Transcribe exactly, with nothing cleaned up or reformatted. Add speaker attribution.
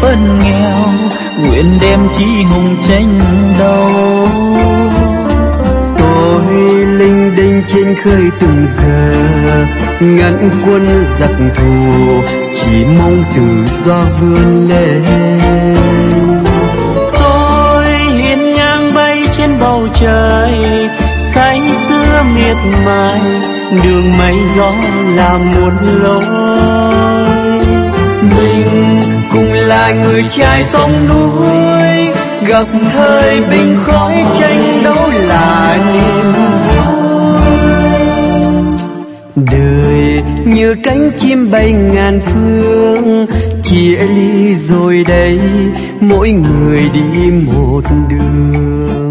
Speaker 1: ơn nghèo, nguyện đem chí hùng tranh đấu.
Speaker 2: Tôi linh đinh trên khơi từng giờ, ngăn quân giặc thù, chỉ mong tự do vươn lên.
Speaker 1: Tôi hiên ngang bay trên bầu trời, say sưa miệt mài, đường mây gió là muôn lối.
Speaker 2: Mình cùng là người trai sông núi, gặp thời bình khói tranh đấu là niềm vui. Đời như cánh chim bay ngàn phương, chia ly rồi đây mỗi người đi một đường.